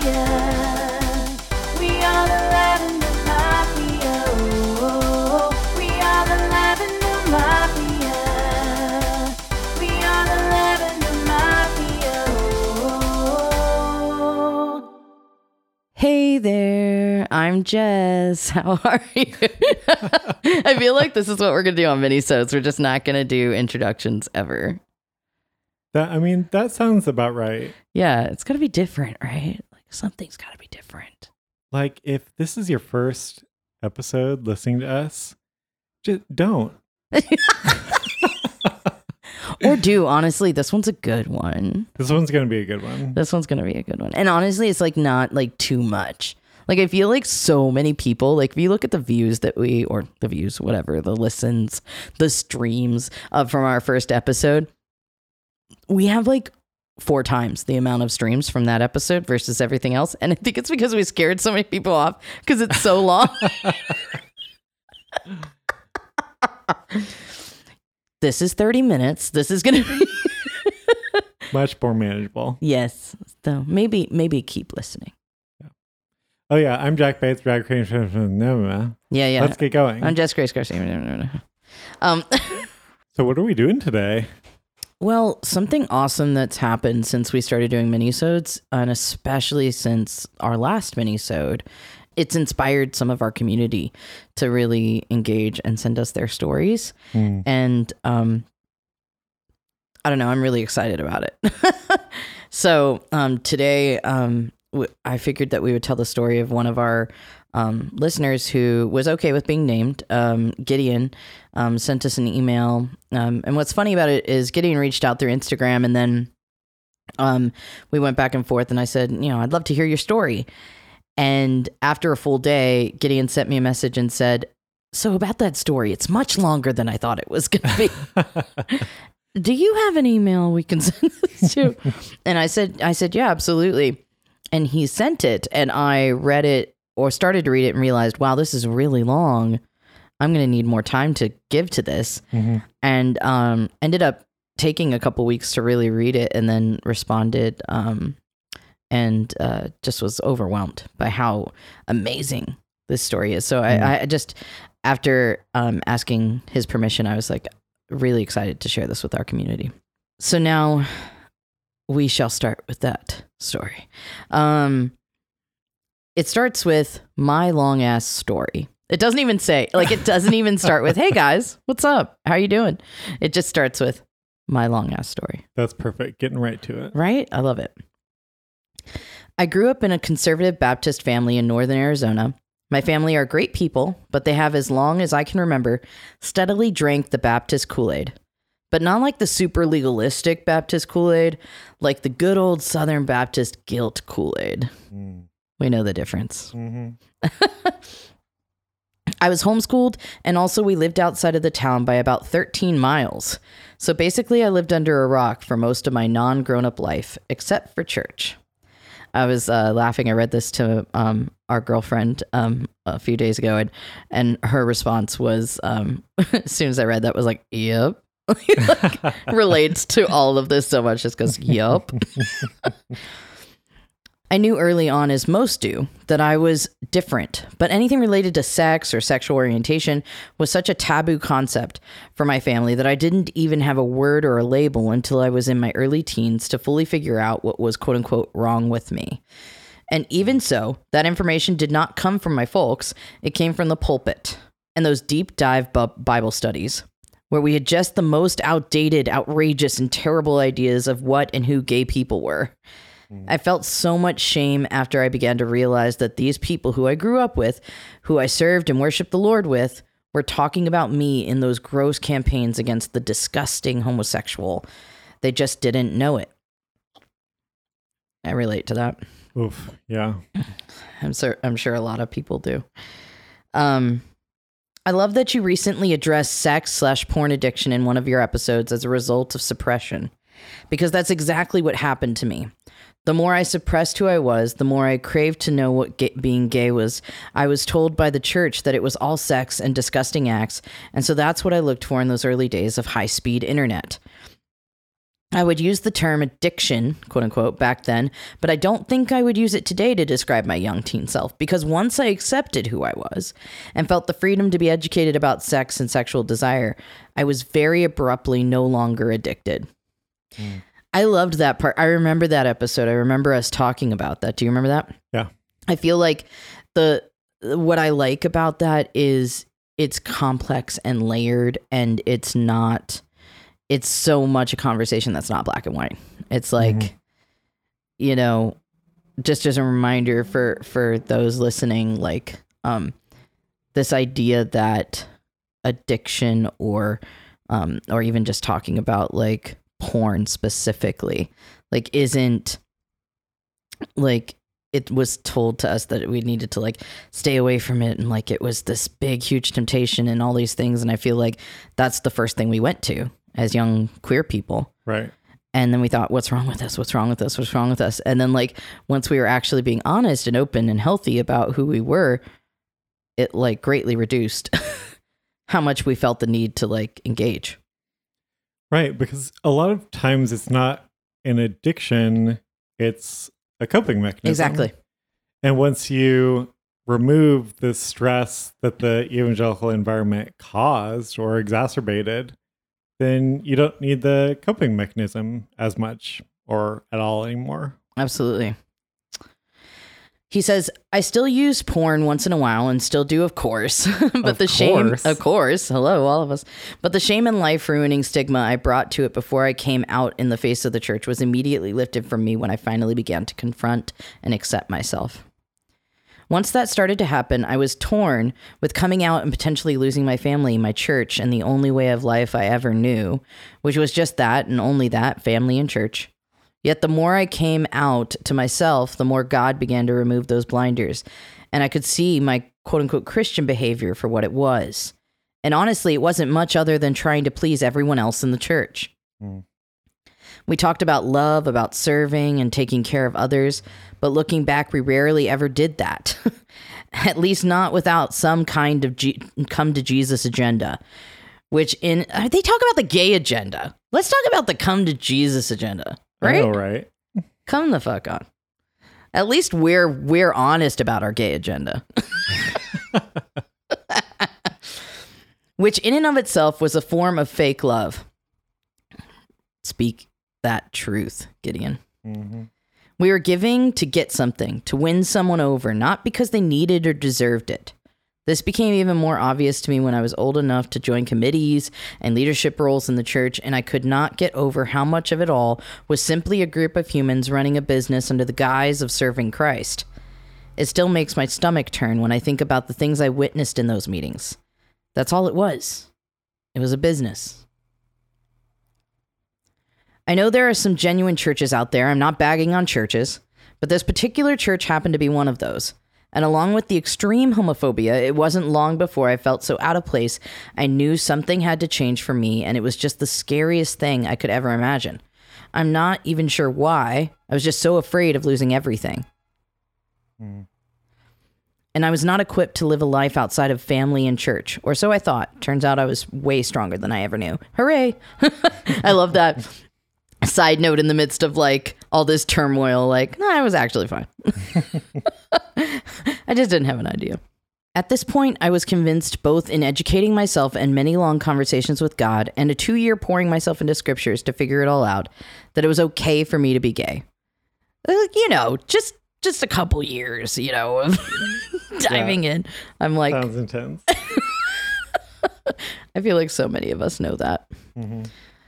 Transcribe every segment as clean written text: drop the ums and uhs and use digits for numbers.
Mafia. We are the Lavender Mafia. Oh, we are the Lavender Mafia. We are the Lavender Mafia. Oh. Hey there, I'm Jess. How are you? I feel like this is what we're going to do on minisodes. We're just not going to do introductions ever. That sounds about right. Yeah, it's got to be different, right? Like something's got to be different. Like if this is your first episode listening to us, just don't. Or do, honestly, this one's a good one. This one's going to be a good one. This one's going to be a good one. And honestly, it's like not like too much. Like I feel like so many people, like if you look at the views that the listens, the streams from our first episode, we have like 4 times the amount of streams from that episode versus everything else. And I think it's because we scared so many people off because it's so long. This is 30 minutes. This is going to be much more manageable. Yes. So maybe keep listening. Yeah. Oh yeah. I'm Jack Bates, drag queen. Yeah. Let's get going. I'm Jess Grace Garcia. So what are we doing today? Well, something awesome that's happened since we started doing minisodes, and especially since our last minisode, it's inspired some of our community to really engage and send us their stories. And I don't know, I'm really excited about it. So today I figured that we would tell the story of one of our listeners who was okay with being named. Gideon sent us an email. And what's funny about it is Gideon reached out through Instagram, and then we went back and forth, and I said, I'd love to hear your story. And after a full day, Gideon sent me a message and said, so about that story, it's much longer than I thought it was going to be. Do you have an email we can send this to? And I said, yeah, absolutely. And he sent it, and I read it or started to read it and realized, wow, this is really long. I'm going to need more time to give to this. Mm-hmm. And ended up taking a couple weeks to really read it, and then responded and just was overwhelmed by how amazing this story is. So I just, after asking his permission, I was like really excited to share this with our community. So now we shall start with that story. It starts with my long ass story. It doesn't even say, it doesn't even start with, hey guys, what's up? How are you doing? It just starts with my long ass story. That's perfect. Getting right to it. Right? I love it. I grew up in a conservative Baptist family in northern Arizona. My family are great people, but they have, as long as I can remember, steadily drank the Baptist Kool-Aid. But not like the super legalistic Baptist Kool-Aid, like the good old Southern Baptist guilt Kool-Aid. We know the difference. Mm-hmm. I was homeschooled, and also we lived outside of the town by about 13 miles. So basically I lived under a rock for most of my non-grown-up life, except for church. I was laughing. I read this to our girlfriend a few days ago, and her response was, as soon as I read that, was like, yep. Relates to all of this so much, just goes, yep. I knew early on, as most do, that I was different, but anything related to sex or sexual orientation was such a taboo concept for my family that I didn't even have a word or a label until I was in my early teens to fully figure out what was quote unquote wrong with me. And even so, that information did not come from my folks. It came from the pulpit and those deep dive Bible studies, where we had just the most outdated, outrageous, and terrible ideas of what and who gay people were. I felt so much shame after I began to realize that these people who I grew up with, who I served and worshiped the Lord with, were talking about me in those gross campaigns against the disgusting homosexual. They just didn't know it. I relate to that. Oof, yeah. I'm sure a lot of people do. I love that you recently addressed sex/porn addiction in one of your episodes as a result of suppression, because that's exactly what happened to me. The more I suppressed who I was, the more I craved to know what being gay was. I was told by the church that it was all sex and disgusting acts, and so that's what I looked for in those early days of high-speed internet. I would use the term addiction, quote unquote, back then, but I don't think I would use it today to describe my young teen self, because once I accepted who I was and felt the freedom to be educated about sex and sexual desire, I was very abruptly no longer addicted. I loved that part. I remember that episode. I remember us talking about that. Do you remember that? Yeah. I feel like what I like about that is it's complex and layered, and it's so much a conversation that's not black and white. It's like, you know, just as a reminder for those listening, like, this idea that addiction or even just talking about like porn specifically, like, isn't like, it was told to us that we needed to like stay away from it, and like it was this big huge temptation and all these things, and I feel like that's the first thing we went to as young queer people. Right. And then we thought, what's wrong with us? What's wrong with us? What's wrong with us? And then like, once we were actually being honest and open and healthy about who we were, it like greatly reduced how much we felt the need to like engage. Right. Because a lot of times it's not an addiction, it's a coping mechanism. Exactly. And once you remove the stress that the evangelical environment caused or exacerbated, then you don't need the coping mechanism as much or at all anymore. Absolutely. He says, I still use porn once in a while and still do, of course. But shame, of course, hello, all of us. But the shame and life ruining stigma I brought to it before I came out in the face of the church was immediately lifted from me when I finally began to confront and accept myself. Once that started to happen, I was torn with coming out and potentially losing my family, my church, and the only way of life I ever knew, which was just that and only that, family and church. Yet the more I came out to myself, the more God began to remove those blinders, and I could see my quote-unquote Christian behavior for what it was. And honestly, it wasn't much other than trying to please everyone else in the church. We talked about love, about serving and taking care of others, but looking back, we rarely ever did that. At least not without some kind of come to Jesus agenda, which they talk about the gay agenda. Let's talk about the come to Jesus agenda, right? I know, right? Come the fuck on. At least we're honest about our gay agenda. Which in and of itself was a form of fake love. Speak that truth, Gideon. Mm-hmm. We were giving to get something, to win someone over, not because they needed or deserved it. This became even more obvious to me when I was old enough to join committees and leadership roles in the church, and I could not get over how much of it all was simply a group of humans running a business under the guise of serving Christ. It still makes my stomach turn when I think about the things I witnessed in those meetings. That's all it was. It was a business. I know there are some genuine churches out there. I'm not bagging on churches, but this particular church happened to be one of those. And along with the extreme homophobia, it wasn't long before I felt so out of place, I knew something had to change for me, and it was just the scariest thing I could ever imagine. I'm not even sure why. I was just so afraid of losing everything. And I was not equipped to live a life outside of family and church, or so I thought. Turns out I was way stronger than I ever knew. Hooray! I love that. Side note in the midst of like all this turmoil, like, no, I was actually fine. I just didn't have an idea. At this point, I was convinced, both in educating myself and many long conversations with God, and a 2-year pouring myself into scriptures to figure it all out, that it was okay for me to be gay. You know, just a couple years, you know, of diving in. I'm like, sounds intense. I feel like so many of us know that. Mm-hmm.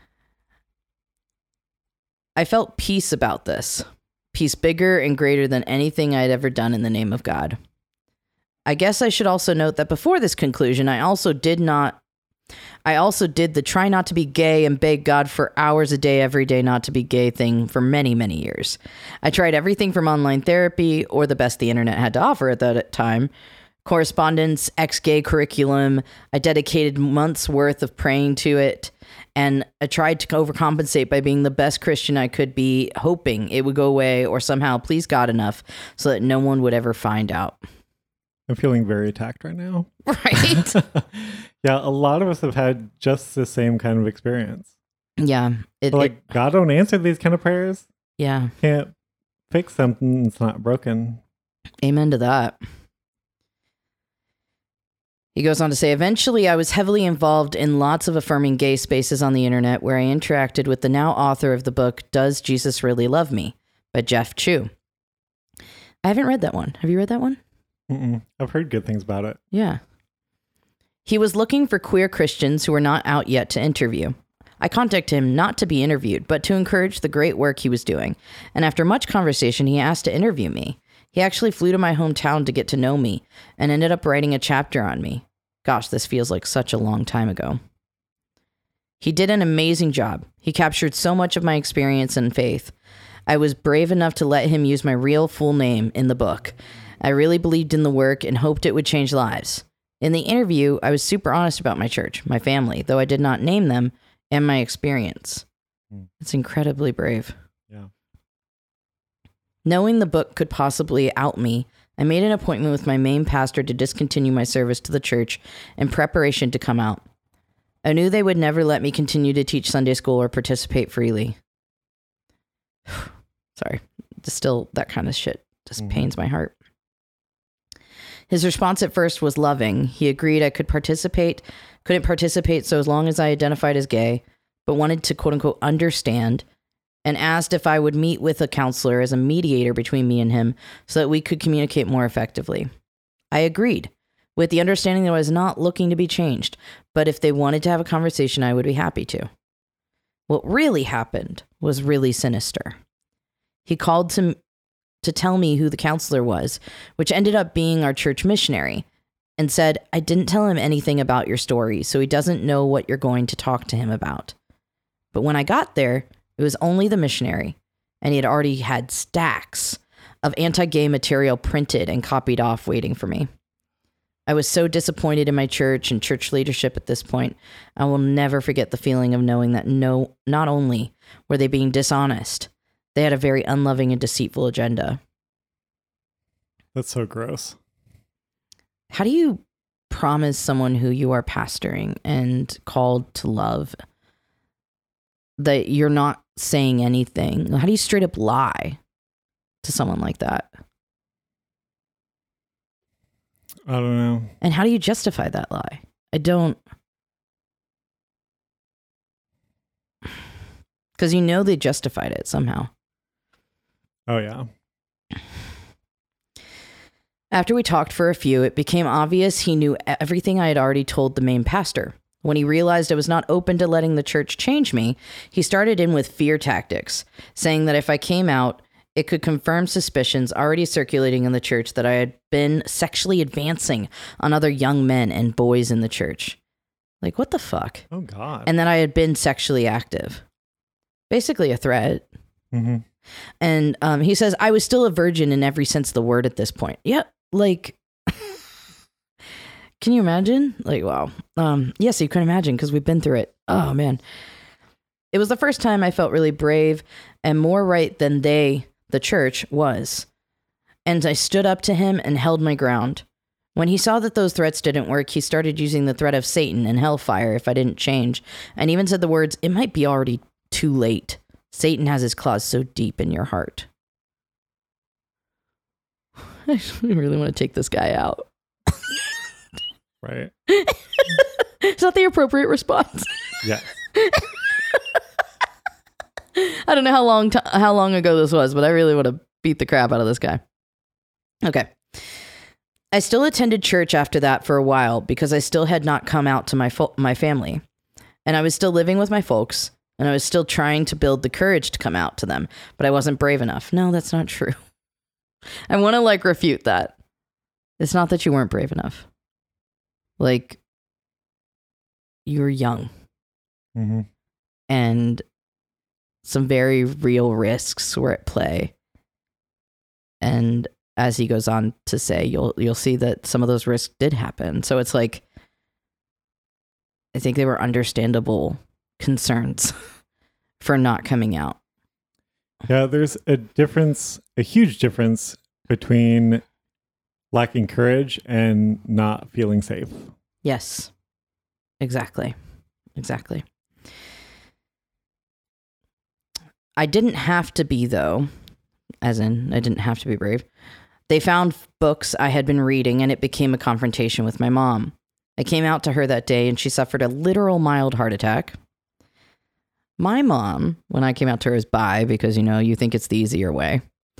I felt peace about this. Peace bigger and greater than anything I'd ever done in the name of God. I guess I should also note that before this conclusion, I also did the try not to be gay and beg God for hours a day, every day not to be gay thing for many, many years. I tried everything from online therapy or the best the internet had to offer at that time. Correspondence, ex-gay curriculum. I dedicated months worth of praying to it. And I tried to overcompensate by being the best Christian I could be, hoping it would go away or somehow please God enough so that no one would ever find out. I'm feeling very attacked right now. Right? Yeah, a lot of us have had just the same kind of experience. Yeah. God don't answer these kind of prayers. Yeah. Can't fix something that's not broken. Amen to that. He goes on to say, eventually I was heavily involved in lots of affirming gay spaces on the internet where I interacted with the now author of the book, Does Jesus Really Love Me? By Jeff Chu. I haven't read that one. Have you read that one? I've heard good things about it. Yeah. He was looking for queer Christians who were not out yet to interview. I contacted him not to be interviewed, but to encourage the great work he was doing. And after much conversation, he asked to interview me. He actually flew to my hometown to get to know me and ended up writing a chapter on me. Gosh, this feels like such a long time ago. He did an amazing job. He captured so much of my experience and faith. I was brave enough to let him use my real full name in the book. I really believed in the work and hoped it would change lives. In the interview, I was super honest about my church, my family, though I did not name them, and my experience. It's incredibly brave. Yeah. Knowing the book could possibly out me, I made an appointment with my main pastor to discontinue my service to the church in preparation to come out. I knew they would never let me continue to teach Sunday school or participate freely. Sorry, still that kind of shit just pains my heart. His response at first was loving. He agreed I couldn't participate so as long as I identified as gay, but wanted to quote unquote understand, and asked if I would meet with a counselor as a mediator between me and him so that we could communicate more effectively. I agreed, with the understanding that I was not looking to be changed, but if they wanted to have a conversation, I would be happy to. What really happened was really sinister. He called to tell me who the counselor was, which ended up being our church missionary, and said, I didn't tell him anything about your story, so he doesn't know what you're going to talk to him about. But when I got there, it was only the missionary, and he had already had stacks of anti-gay material printed and copied off waiting for me. I was so disappointed in my church and church leadership at this point. I will never forget the feeling of knowing that not only were they being dishonest, they had a very unloving and deceitful agenda. That's so gross. How do you promise someone who you are pastoring and called to love that you're not saying anything? How do you straight up lie to someone like that? I don't know. And how do you justify that lie? I don't. Because you know they justified it somehow. Oh, yeah. After we talked for a few, it became obvious he knew everything I had already told the main pastor. When he realized I was not open to letting the church change me, he started in with fear tactics, saying that if I came out, it could confirm suspicions already circulating in the church that I had been sexually advancing on other young men and boys in the church. Like, what the fuck? Oh, God. And that I had been sexually active. Basically a threat. Mm-hmm. And he says, I was still a virgin in every sense of the word at this point. Yeah, like, can you imagine? Like, wow. Yes, you can imagine because we've been through it. Oh, man. It was the first time I felt really brave and more right than the church, was. And I stood up to him and held my ground. When he saw that those threats didn't work, he started using the threat of Satan and hellfire if I didn't change, and even said the words, it might be already too late. Satan has his claws so deep in your heart. I really want to take this guy out. Right. Is that the appropriate response? Yes. I don't know how long ago this was, but I really want to beat the crap out of this guy. Okay. I still attended church after that for a while because I still had not come out to my family. And I was still living with my folks, and I was still trying to build the courage to come out to them, but I wasn't brave enough. No, that's not true. I want to refute that. It's not that you weren't brave enough. You were young. Mm-hmm. And some very real risks were at play. And as he goes on to say, you'll see that some of those risks did happen. So it's I think they were understandable concerns for not coming out. Yeah, there's a huge difference between lacking courage and not feeling safe. Yes, exactly. I didn't have to be, though, as in I didn't have to be brave. They found books I had been reading, and it became a confrontation with my mom. I came out to her that day, and she suffered a literal mild heart attack. My mom, when I came out to her as bi, because, you think it's the easier way,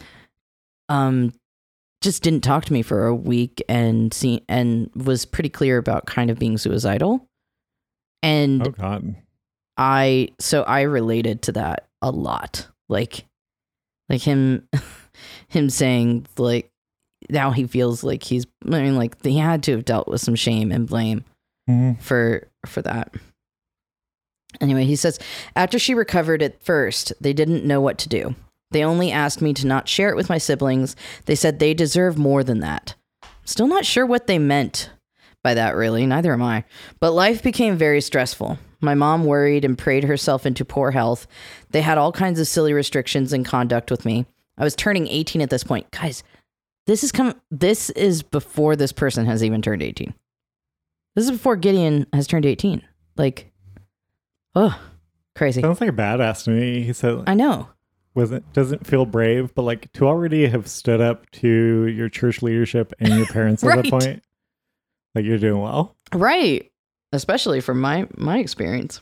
just didn't talk to me for a week and was pretty clear about kind of being suicidal. And oh God. I related to that a lot. Like him saying, like, now he feels like he had to have dealt with some shame and blame for that. Anyway, he says, after she recovered at first, they didn't know what to do. They only asked me to not share it with my siblings. They said they deserve more than that. Still not sure what they meant by that, really. Neither am I. But life became very stressful. My mom worried and prayed herself into poor health. They had all kinds of silly restrictions and conduct with me. I was turning 18 at this point. Guys, this is before this person has even turned 18. This is before Gideon has turned 18. Like, oh, crazy. Sounds like a badass to me. He said, I know. Doesn't feel brave, but like to already have stood up to your church leadership and your parents at that point, like you're doing well. Right. Especially from my experience.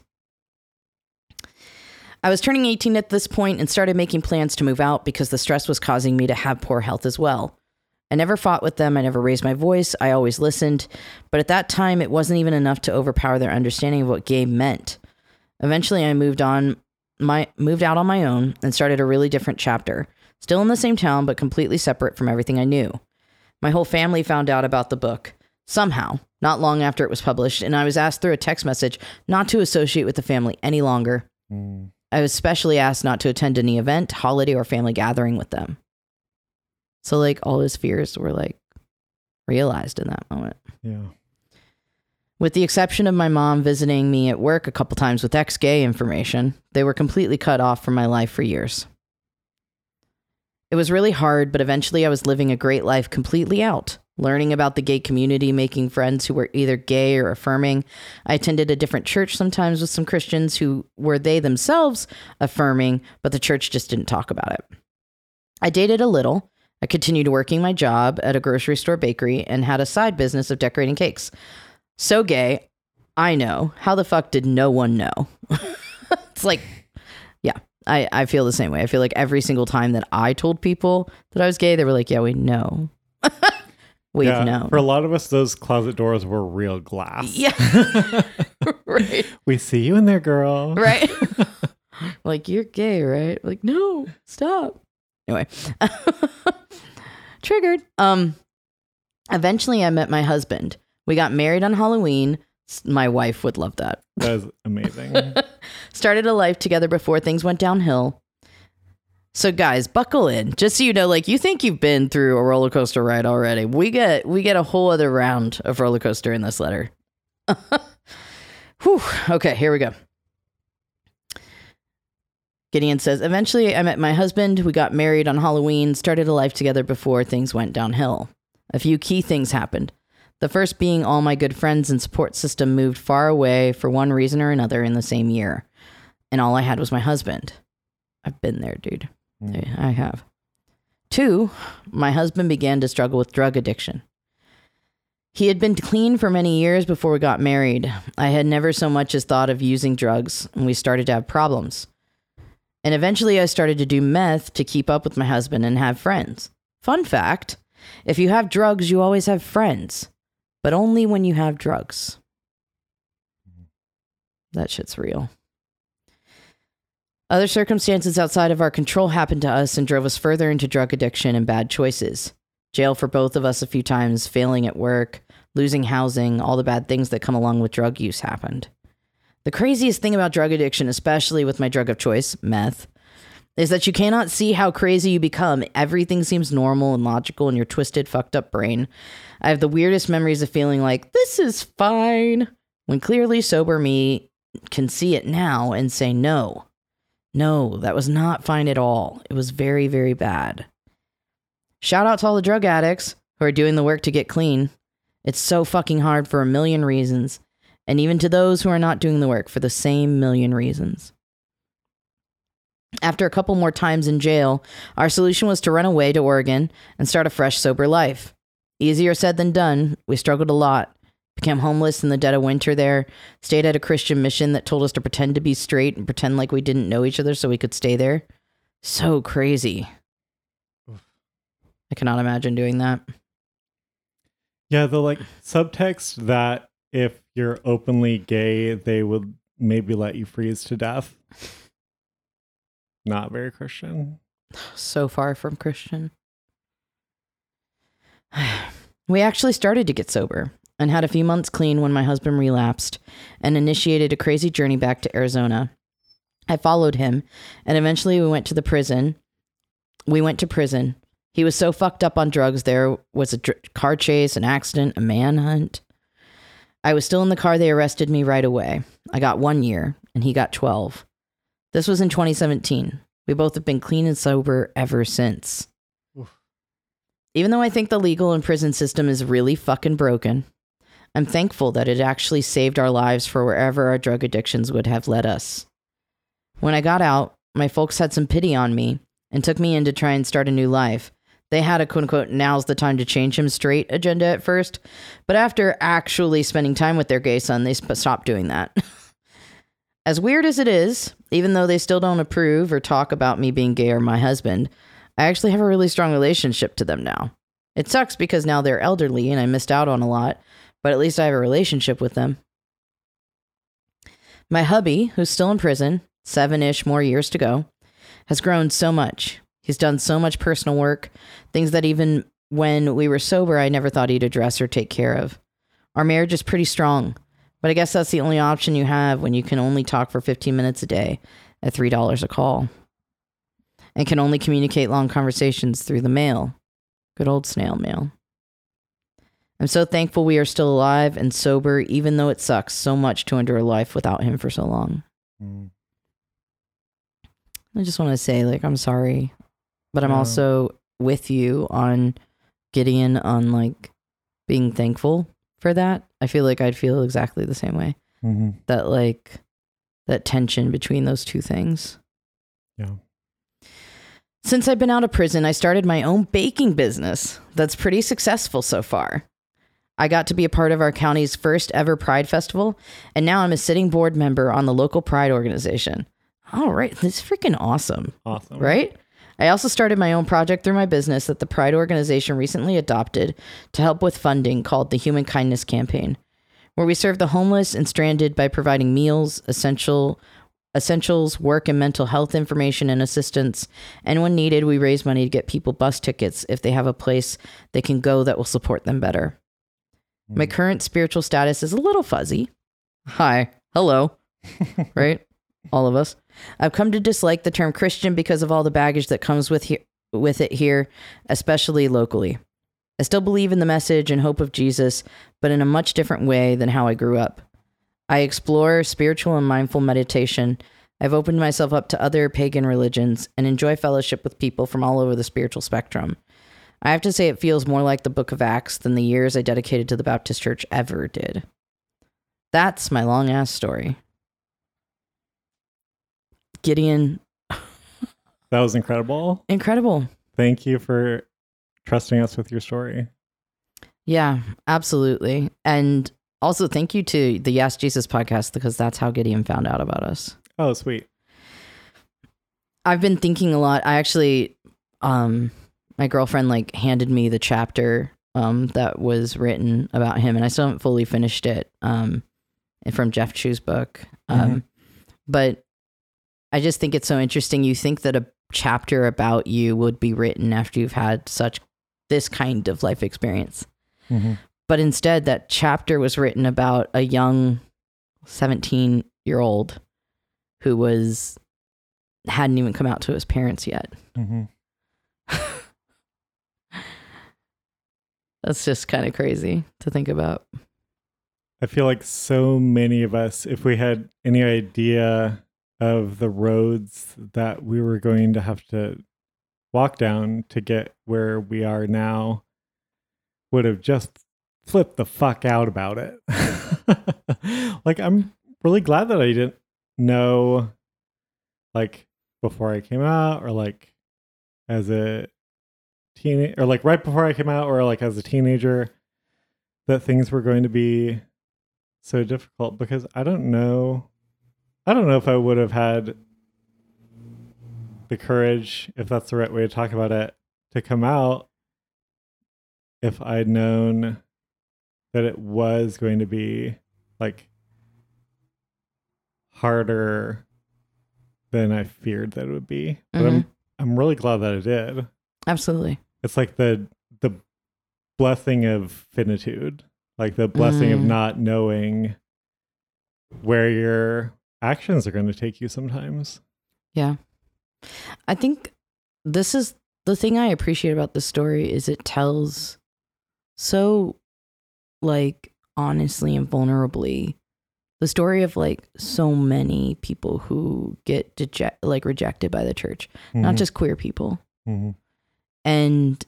I was turning 18 at this point and started making plans to move out because the stress was causing me to have poor health as well. I never fought with them. I never raised my voice. I always listened. But at that time, it wasn't even enough to overpower their understanding of what gay meant. Eventually, I moved out on my own and started a really different chapter. Still in the same town, but completely separate from everything I knew. My whole family found out about the book. Somehow, not long after it was published, and I was asked through a text message not to associate with the family any longer. I was specially asked not to attend any event, holiday, or family gathering with them. So, like, all his fears were, like, realized in that moment. Yeah. With the exception of my mom visiting me at work a couple times with ex-gay information, they were completely cut off from my life for years. It was really hard, but eventually I was living a great life completely out, learning about the gay community, making friends who were either gay or affirming. I attended a different church sometimes with some Christians who were they themselves affirming, but the church just didn't talk about it. I dated a little. I continued working my job at a grocery store bakery and had a side business of decorating cakes. So gay, I know. How the fuck did no one know? It's like, yeah, I feel the same way. I feel like every single time that I told people that I was gay, they were like, yeah, we know. We've known. For a lot of us, those closet doors were real glass. Yeah. Right. We see you in there, girl. Right. Like, you're gay, right? Like, no, stop. Anyway. Triggered. Eventually I met my husband. We got married on Halloween. My wife would love that. That is amazing. Started a life together before things went downhill. So guys, buckle in. Just so you know, like, you think you've been through a roller coaster ride already. We get a whole other round of roller coaster in this letter. Whew. Okay, here we go. Gideon says, eventually I met my husband. We got married on Halloween, started a life together before things went downhill. A few key things happened. The first being all my good friends and support system moved far away for one reason or another in the same year. And all I had was my husband. I've been there, dude. I have. 2, my husband began to struggle with drug addiction. He had been clean for many years before we got married. I had never so much as thought of using drugs, and we started to have problems. And eventually I started to do meth to keep up with my husband and have friends. Fun fact, if you have drugs, you always have friends. But only when you have drugs. That shit's real. Other circumstances outside of our control happened to us and drove us further into drug addiction and bad choices. Jail for both of us a few times, failing at work, losing housing, all the bad things that come along with drug use happened. The craziest thing about drug addiction, especially with my drug of choice, meth, is that you cannot see how crazy you become. Everything seems normal and logical in your twisted, fucked up brain. I have the weirdest memories of feeling like, this is fine, when clearly sober me can see it now and say, no, that was not fine at all. It was very, very bad. Shout out to all the drug addicts who are doing the work to get clean. It's so fucking hard for a million reasons. And even to those who are not doing the work for the same million reasons. After a couple more times in jail, our solution was to run away to Oregon and start a fresh, sober life. Easier said than done. We struggled a lot. Became homeless in the dead of winter there. Stayed at a Christian mission that told us to pretend to be straight and pretend like we didn't know each other so we could stay there. So crazy. I cannot imagine doing that. Yeah, the like subtext that if you're openly gay, they would maybe let you freeze to death. Not very Christian. So far from Christian. We actually started to get sober and had a few months clean when my husband relapsed and initiated a crazy journey back to Arizona. I followed him, and eventually we went to prison. He was so fucked up on drugs, there was a car chase, an accident, a manhunt. I was still in the car. They arrested me right away. I got 1 year, and he got 12. This was in 2017. We both have been clean and sober ever since. Oof. Even though I think the legal and prison system is really fucking broken, I'm thankful that it actually saved our lives for wherever our drug addictions would have led us. When I got out, my folks had some pity on me and took me in to try and start a new life. They had a quote-unquote now's the time to change him straight agenda at first, but after actually spending time with their gay son, they stopped doing that. As weird as it is, even though they still don't approve or talk about me being gay or my husband, I actually have a really strong relationship to them now. It sucks because now they're elderly and I missed out on a lot, but at least I have a relationship with them. My hubby, who's still in prison, 7-ish more years to go, has grown so much. He's done so much personal work, things that even when we were sober, I never thought he'd address or take care of. Our marriage is pretty strong, but I guess that's the only option you have when you can only talk for 15 minutes a day at $3 a call and can only communicate long conversations through the mail. Good old snail mail. I'm so thankful we are still alive and sober, even though it sucks so much to endure life without him for so long. I just want to say, I'm sorry, but I'm also with you on Gideon on, being thankful for that. I feel like I'd feel exactly the same way. Mm-hmm. That tension between those two things. Yeah. Since I've been out of prison, I started my own baking business that's pretty successful so far. I got to be a part of our county's first ever Pride Festival, and now I'm a sitting board member on the local Pride organization. All right, this is freaking awesome. Awesome. Right? I also started my own project through my business that the Pride organization recently adopted to help with funding called the Human Kindness Campaign, where we serve the homeless and stranded by providing meals, essentials, work and mental health information and assistance. And when needed, we raise money to get people bus tickets if they have a place they can go that will support them better. My current spiritual status is a little fuzzy. Hi. Hello. Right? All of us. I've come to dislike the term Christian because of all the baggage that comes with it here, especially locally. I still believe in the message and hope of Jesus, but in a much different way than how I grew up. I explore spiritual and mindful meditation. I've opened myself up to other pagan religions and enjoy fellowship with people from all over the spiritual spectrum. I have to say it feels more like the Book of Acts than the years I dedicated to the Baptist Church ever did. That's my long-ass story. Gideon. That was incredible. Incredible. Thank you for trusting us with your story. Yeah, absolutely. And also thank you to the Yes Jesus podcast, because that's how Gideon found out about us. Oh, sweet. I've been thinking a lot. I actually, my girlfriend handed me the chapter that was written about him, and I still haven't fully finished it from Jeff Chu's book. But I just think it's so interesting. You think that a chapter about you would be written after you've had this kind of life experience. Mm-hmm. But instead, that chapter was written about a young 17-year-old who hadn't even come out to his parents yet. Mm-hmm. That's just kind of crazy to think about. I feel like so many of us, if we had any idea of the roads that we were going to have to walk down to get where we are now, would have just flipped the fuck out about it. I'm really glad that I didn't know before I came out, or like as a teenager, or like right before I came out, or like as a teenager, that things were going to be so difficult, because I don't know if I would have had the courage, if that's the right way to talk about it, to come out if I'd known that it was going to be like harder than I feared that it would be. But I'm really glad that I did. Absolutely. It's like the blessing of finitude, like the blessing of not knowing where your actions are going to take you sometimes. Yeah. I think this is the thing I appreciate about this story, is it tells so like honestly and vulnerably the story of like so many people who get rejected by the church, not just queer people. And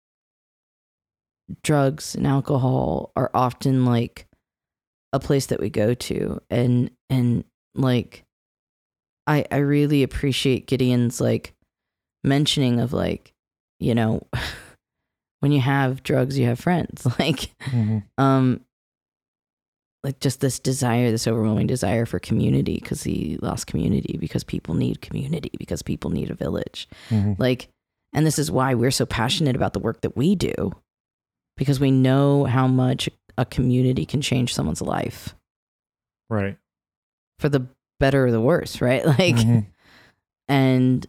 drugs and alcohol are often like a place that we go to, and like I really appreciate Gideon's like mentioning of like, you know, when you have drugs you have friends, like like just this desire, this overwhelming desire for community, because he lost community, because people need community, because people need a village. Like, and this is why we're so passionate about the work that we do, because we know how much a community can change someone's life. Right. For the better or the worse, right? Like, and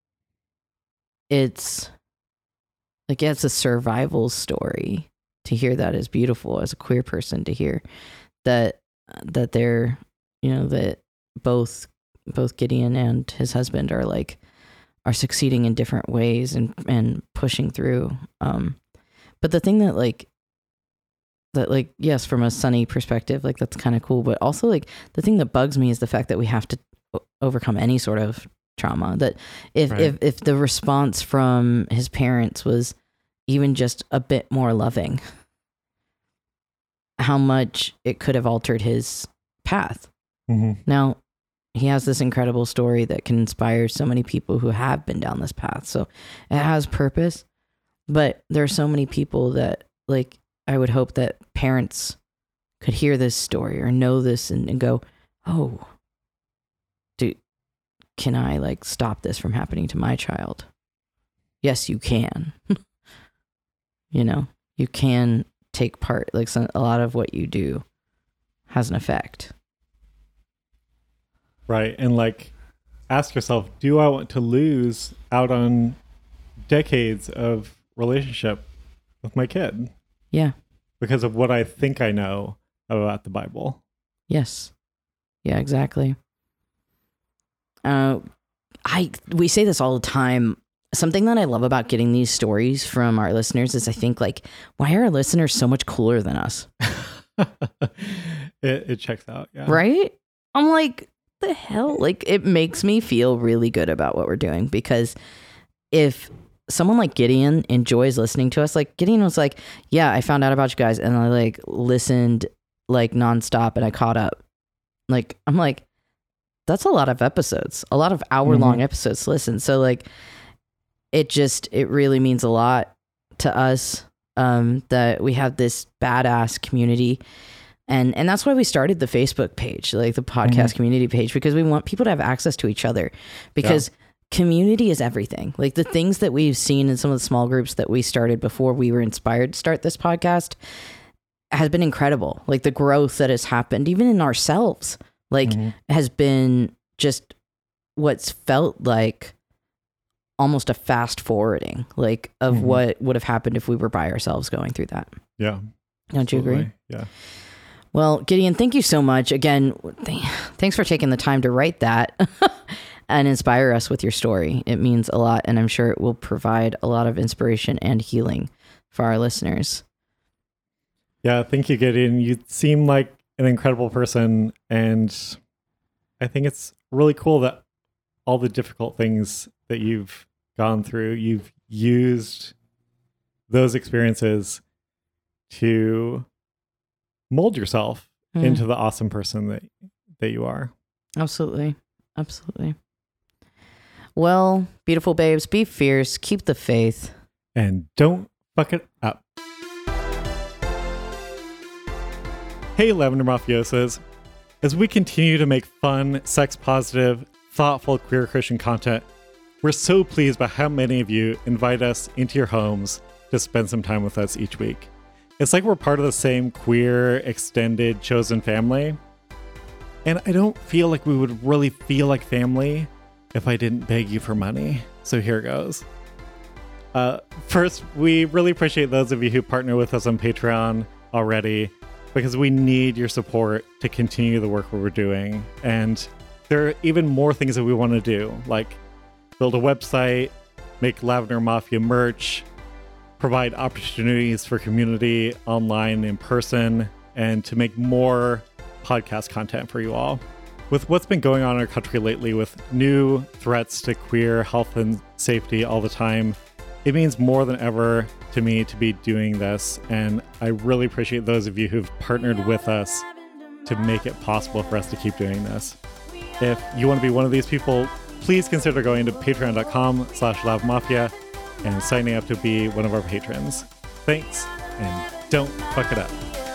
it's like, yeah, it's a survival story. To hear that is beautiful as a queer person, to hear that they're, you know, that both Gideon and his husband are succeeding in different ways and pushing through. But the thing that yes, from a Sunny perspective, like that's kind of cool, but also like the thing that bugs me is the fact that we have to overcome any sort of trauma. That if the response from his parents was even just a bit more loving, how much it could have altered his path. Now, he has this incredible story that can inspire so many people who have been down this path. So it has purpose, but there are so many people that, like, I would hope that parents could hear this story or know this and go, oh, can I like stop this from happening to my child? Yes, you can. You know, you can take part. Like a lot of what you do has an effect. Right. And like, ask yourself, do I want to lose out on decades of relationship with my kid? Yeah. Because of what I think I know about the Bible. Yes. Yeah, exactly. We say this all the time. Something that I love about getting these stories from our listeners is I think like, why are our listeners so much cooler than us? It checks out. Yeah. Right? I'm like, the hell? Like, it makes me feel really good about what we're doing, because if someone like Gideon enjoys listening to us, like Gideon was like, yeah, I found out about you guys and I like listened like nonstop and I caught up. Like, I'm like, that's a lot of episodes, a lot of hour-long episodes to listen. So like, it really means a lot to us that we have this badass community. And that's why we started the Facebook page, like the podcast community page, because we want people to have access to each other, because community is everything. Like the things that we've seen in some of the small groups that we started before we were inspired to start this podcast has been incredible. Like the growth that has happened, even in ourselves, like has been just what's felt like almost a fast forwarding, like of what would have happened if we were by ourselves going through that. Yeah. Don't you agree? Yeah. Well, Gideon, thank you so much. Again, thanks for taking the time to write that and inspire us with your story. It means a lot, and I'm sure it will provide a lot of inspiration and healing for our listeners. Yeah, thank you, Gideon. You seem like an incredible person, and I think it's really cool that all the difficult things that you've gone through, you've used those experiences to mold yourself into the awesome person that you are. Absolutely. Well, beautiful babes, be fierce, keep the faith. And don't fuck it up. Hey, Lavender Mafiosas. As we continue to make fun, sex-positive, thoughtful queer Christian content, we're so pleased by how many of you invite us into your homes to spend some time with us each week. It's like we're part of the same queer, extended, chosen family. And I don't feel like we would really feel like family if I didn't beg you for money. So here goes. First, we really appreciate those of you who partner with us on Patreon already, because we need your support to continue the work we're doing. And there are even more things that we want to do, like build a website, make Lavender Mafia merch, provide opportunities for community online and in person, and to make more podcast content for you all. With what's been going on in our country lately with new threats to queer health and safety all the time, it means more than ever to me to be doing this, and I really appreciate those of you who've partnered with us to make it possible for us to keep doing this. If you want to be one of these people, please consider going to patreon.com/lavmafia and signing up to be one of our patrons. Thanks, and don't fuck it up.